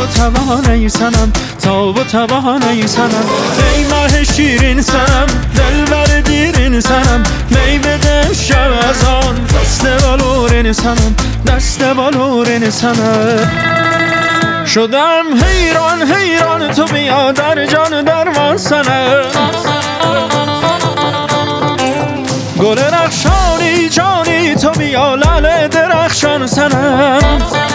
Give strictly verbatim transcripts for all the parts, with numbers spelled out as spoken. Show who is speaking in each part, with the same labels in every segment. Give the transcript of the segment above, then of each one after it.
Speaker 1: و توانه سنم، تاب و توانه سنم. ای ماه شیرین سنم، دلبر دیرین سنم، می بده شب از آن دست بالورین سنم، دست بالورین سنم. شدم حیران حیران تو بیا در جان درمان سنم، گل رخشانی جانی تو بیا لعل درخشان سنم.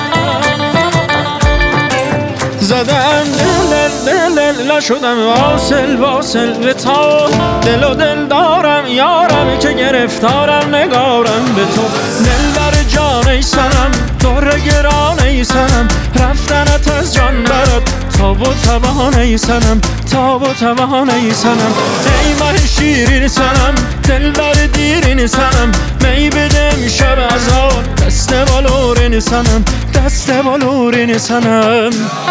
Speaker 1: زدم دل دل دل دل شدم واصل واصل به تا، دل و دل دارم یارم که گرفتارم نگارم به تو. دل بر جان ای سنم، در گران ای سنم، رفتنت از جان برد تاب و توان ای سنم، تاب و توان ای سنم. ای ماه شیرین سنم، دل بر دیرین سنم، می بدم شب از آن دست بالورین سنم، دست بالورین سنم.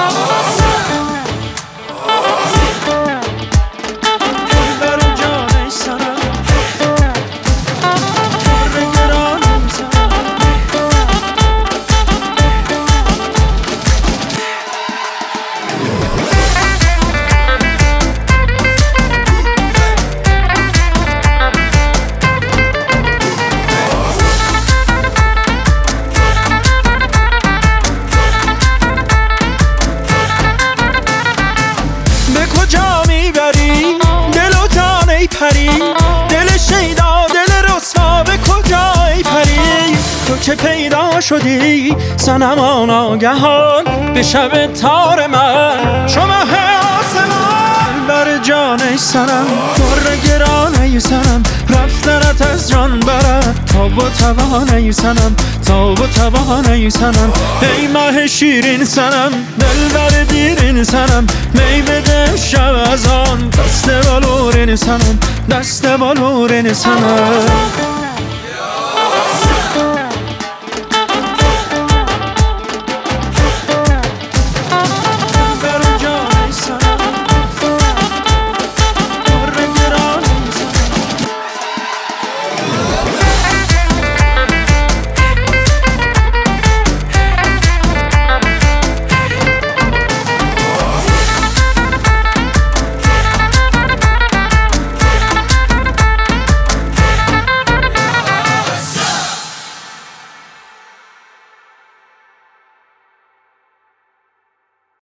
Speaker 1: کجا میبری دل و جان ای پری، دل شیدا دل رسوا به کجا ای پری. تو که پیدا شدی صنما ناگهان به شب تار من چو ماه آسمان. بر جان ای سنم، در گران ای سنم، رفتنت از جان برد تاب و توان ای سنم، تاب و توان ای سنم. ای ماه شیرین سنم، دلبر دیرین سنم، می بده شب از آن دست بالورین سنم، دست بالورین سنم.